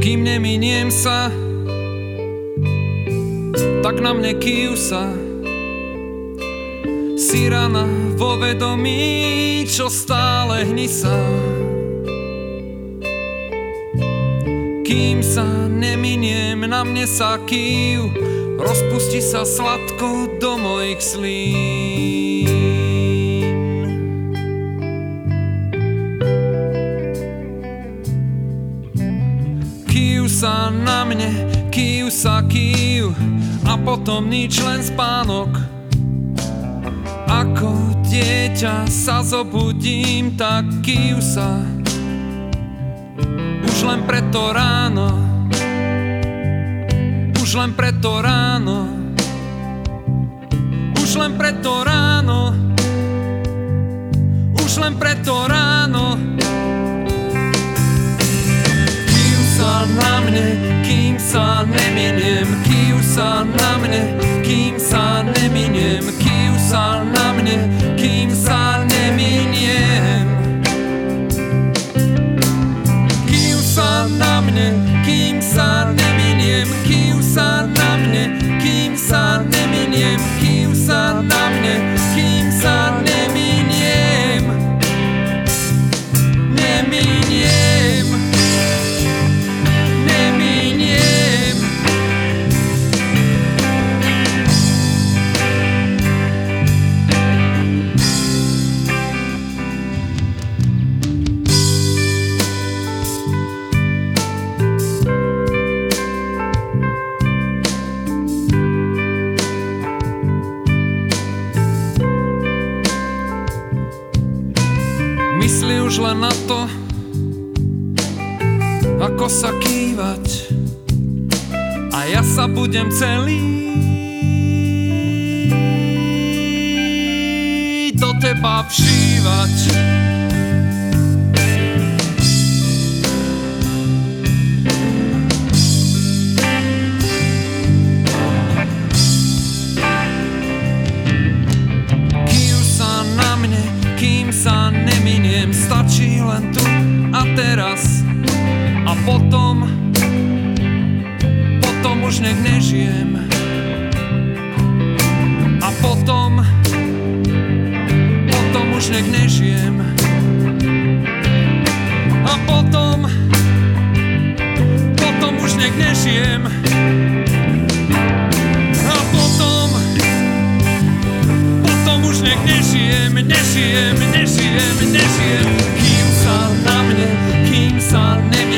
Kým neminiem sa, tak na mne kývsa si rana vo vedomí, čo stále hnisá. Kým sa neminiem, na mne sa kýv rozpustí sa sladko do mojich slín. Kýv sa na mne, kýv sa kýv a potom nič, len spánok. Ako dieťa sa zobudím, tak kýv sa už len preto ráno, už len preto ráno, už len preto ráno, už len preto ráno. Kýv sa na mne, kým sa neminiem, kýv sa na mne, kým sa neminiem, kýv sa na mne, kým sa neminiem. Kýv sa na mne, kým sa neminiem, kýv sa na mne, kým sa neminiem, kýv sa na mne, kým sa neminiem. Neminiem. Neminiem. Myslí už len na to, ako sa kývať, a ja sa budem celý do teba všívať. Kýv sa na mne, kým sa neminiem, stačí len tu a teraz. A potom už nech nežijem. A potom už nech nežijem. A potom už nech nežijem. A potom už nech nežijem, nežijem. Kým sa na mne, kým sa neminiem,